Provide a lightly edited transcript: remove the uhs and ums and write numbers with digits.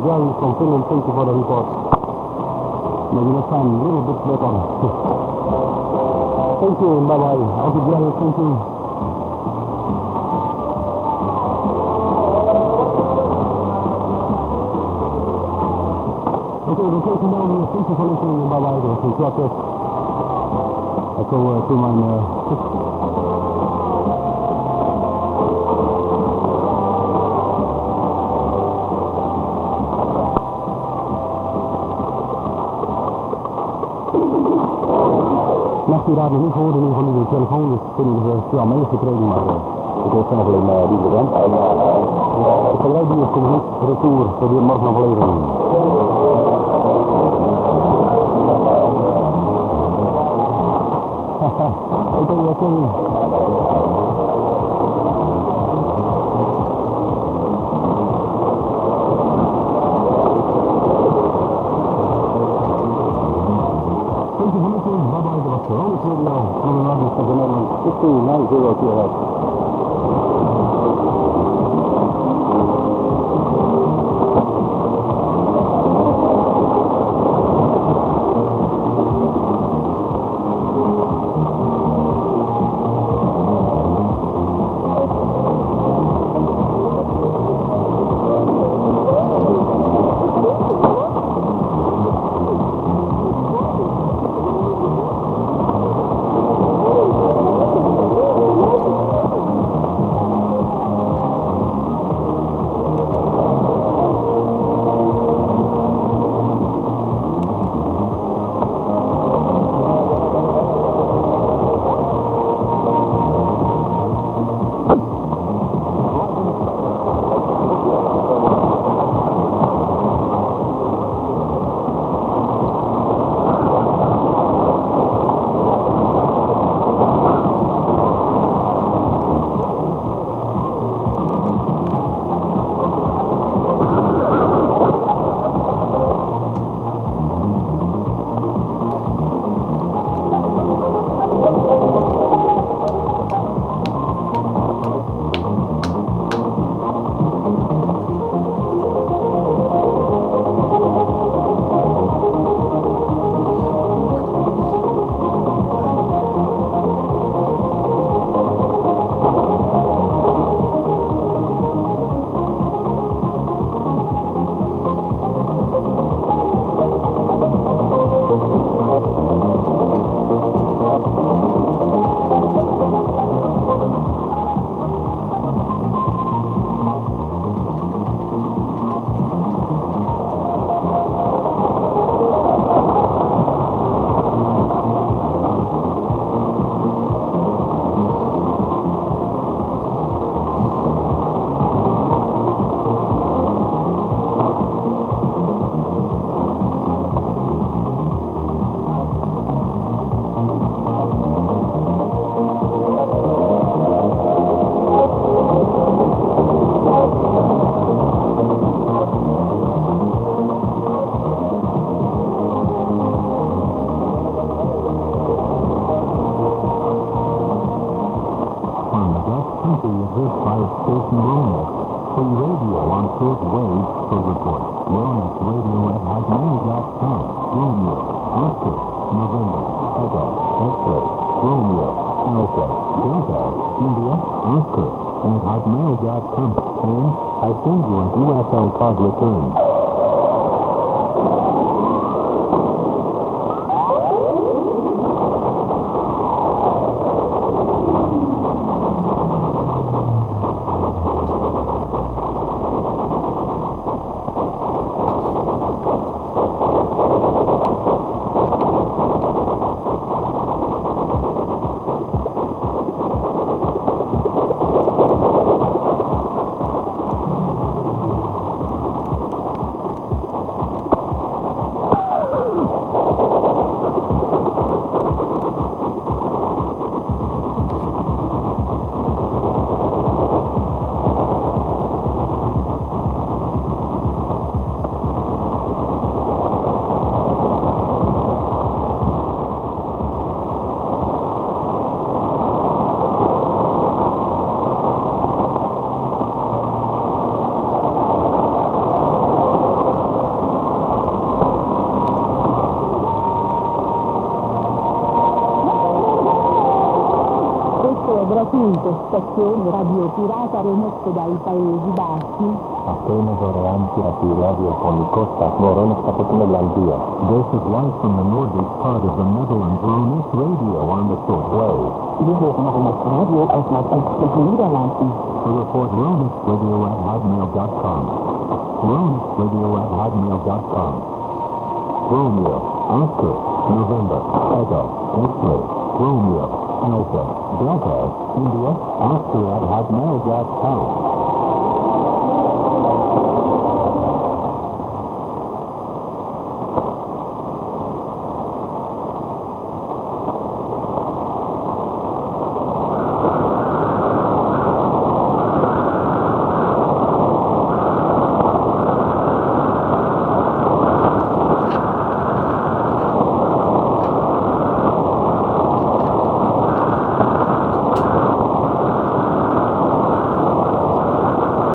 Jerry from Finland, thank you for the report. Maybe next time a little bit better. Thank you, bye-bye. Okay, Jerry, thank you. Okay, we're taking down here. Thank you for listening, bye-bye. Dat was een klappe. Echo to mijn... Nacht die raad nog niet gehoord in ieder geval de telefoon, dus kunnen we ja, meegekregen, maar ik heb nog alleen die bekend. De geleiding is niet retour, voor die morgen nog leveren. Haha, oké. Veronica Radio, from the Northern of the Netherlands, 6290 kHz. stazioni radio pirata remette dai Paesi Bassi. Apenas oream pirati radio con Costa Morones Capitone Landia. This is live from the northeast part of the Netherlands, Ronis Radio on the shortwave. Wir hören noch das Radio aus den Niederlanden. To report Ronis Radio at hotmail.com. Ronis Radio at hotmail.com. Romeo, Oscar, November, Echo, X-ray, Romeo, Alpha, Delta, India, Oscar at hotmail.com.